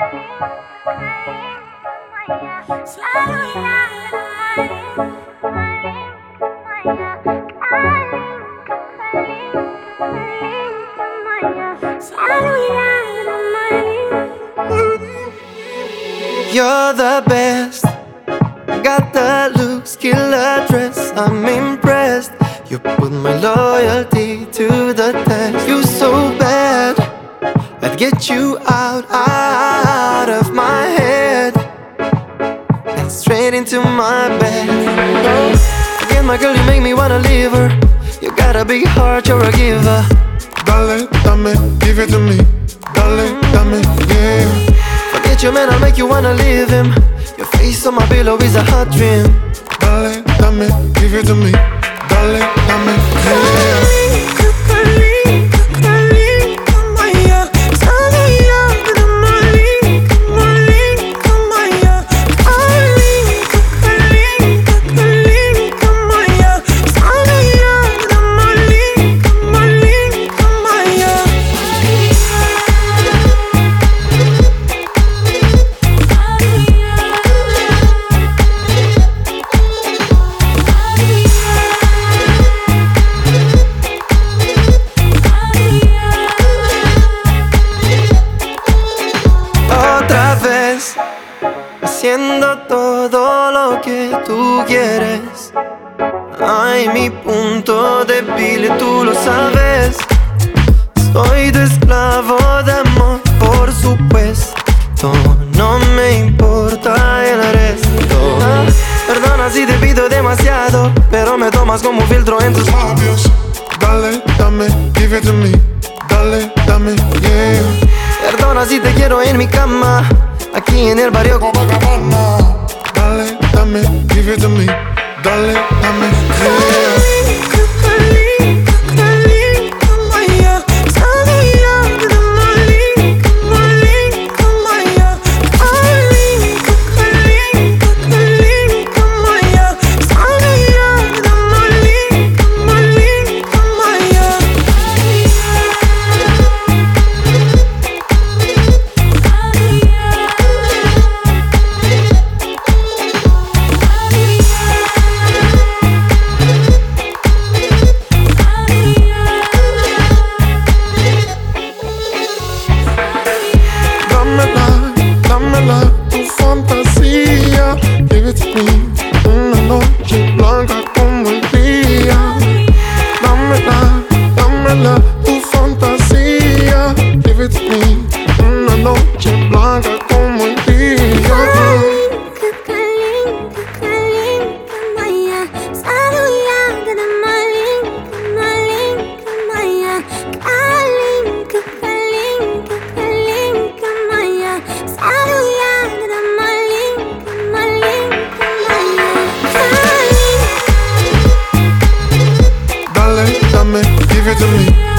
You're the best. Got the look, skill, address. I'm impressed. You put my loyalty to the test. You're so bad, I'd get you out of my head and straight into my bed. Oh, again, my girl, you make me wanna leave her. You got a big heart, you're a giver. Dale, dame, give it to me. Dale, dame, yeah. Forget your man, I'll make you wanna leave him. Your face on my pillow is a hot dream. Dale, dame, give it to me. Dale, dame, yeah. Haciendo todo lo que tú quieres. Ay, mi punto débil, tú lo sabes. Soy tu esclavo de amor, por supuesto. No me importa el resto. Perdona si te pido demasiado, pero me tomas como un filtro en tus labios. Dale, dame, give it to me. Dale, dame, yeah. Perdona si te quiero en mi cama, aquí en el barrio Copacabana. Dale, dame, give it to me. Dale, dame, yeah. Dámela, tu fantasía. Give it to me. Una noche blanca como el día. Dámela, tu fantasía. Give it to me. Una noche blanca como el día. Dale, dame, give it to me.